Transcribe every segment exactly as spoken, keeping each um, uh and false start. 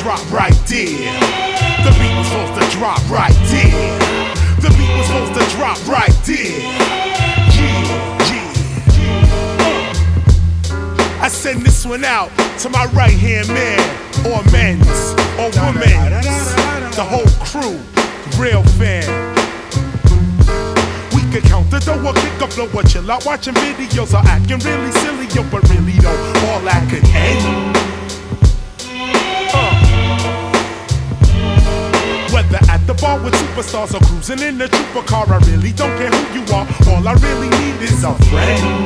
drop right there. The beat was supposed to drop right there. The beat was supposed to drop right there. Yeah, yeah, yeah. I send this one out to my right hand man, or men's, or women's, the whole crew, real fan. We can count the dough or kick a flow or chill out watching videos or acting really silly, yo, but really though, all that could end. Whether at the bar with superstars or cruising in a trooper car, I really don't care who you are. All I really need is a friend.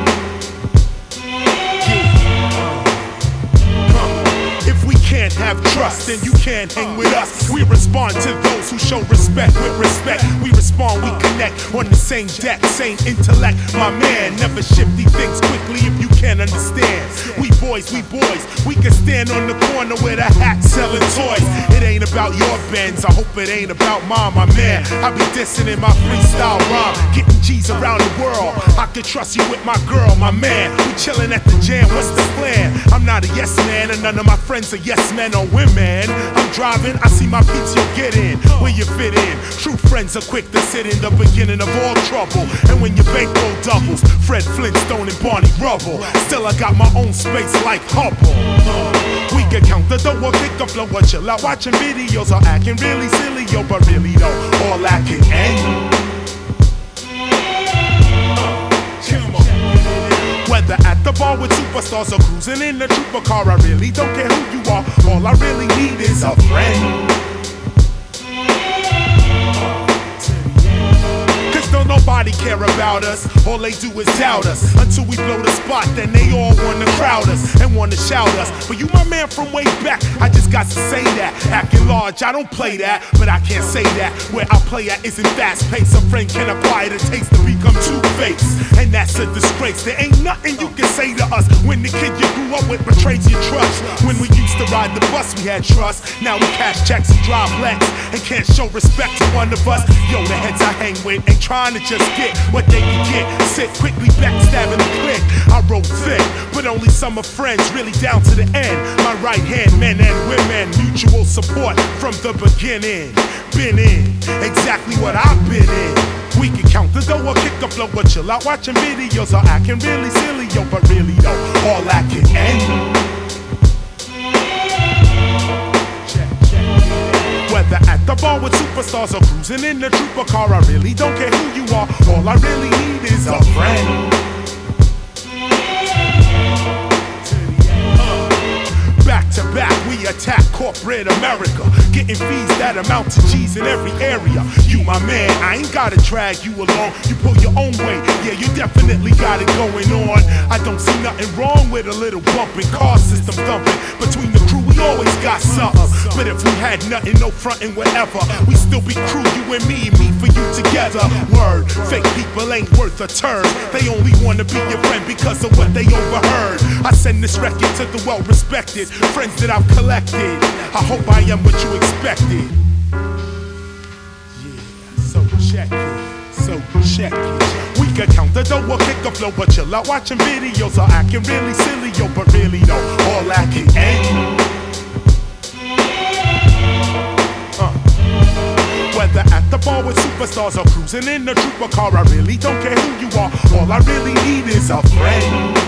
If we can't have trust, then you can't hang with us. We respond to those who show respect with respect. We respond, we connect on the same deck, same intellect. My man, never shifty things quickly if you can't understand. We boys, we boys, we can stand on the corner with a hat selling toys. It ain't about your Benz, I hope it ain't about mine, my man. I be dissing in my freestyle rhyme, getting G's around the world. I can trust you with my girl, my man. We chilling at the jam, what's the plan? I'm not a yes man, and none of my friends are yes men or women. I'm driving, I see my peeps, you get in, where you fit in. True friends are quick to sit in the beginning of all trouble. And when your bankroll doubles, Fred Flintstone and Barney Rubble. Still I got my own space like Hubble. We can count the dough or kick a flow or chill out watching videos or acting really silly, yo, but really though, all that can end. Whether at the bar with superstars or cruising in a trooper car, I really don't care who you are. All I really need is a friend. Cause don't nobody care about us, all they do is doubt us. Until we blow the spot, then they all wanna crowd us and wanna shout us. But you my man from way back, I just got to say that. Acting large, I don't play that, but I can't say that. Where I play at isn't fast paced. A friend can acquire the taste to become two-faced, and that's a disgrace. There ain't nothing you can say to us when the kid you grew up with betrays your trust. When we used to ride the bus, we had trust. Now we cash checks and drive Lex and can't show respect to one of us. Yo, the heads I hang with ain't trying to just get what they can get. Sit quickly backstabbing the click. I roll thick, but only some are friends, really down to the end. My right hand, men and women, mutual support from the beginning. Been in exactly what I've been in. We can count the dough or kick a flow or chill out watching videos or acting really silly, yo, but really though, all that can end. Whether at the bar with superstars or cruising in a trooper car, I really don't care who you are. All I really need is a friend. Back to back, we attack corporate America, getting fees that amount to G's in every area. You my man, I ain't gotta drag you along. You pull your own way, yeah, you definitely got it going on. I don't see nothing wrong with a little bumping, car system thumping. Between the crew, we always got something. But if we had nothing, no frontin', whatever, we still be crew, you and me, me for you together. Word, fake people ain't worth a turn. They only wanna be your friend because of what they overheard. I send this record to the well-respected friends that I've collected. I hope I am what you expected. Yeah, so check it, so check it. We can count the dough or kick a flow, but chill out watching videos or acting really silly, yo, but really though, all that can end. Uh. Whether at the bar with superstars or cruising in a trooper car, I really don't care who you are. All I really need is a friend.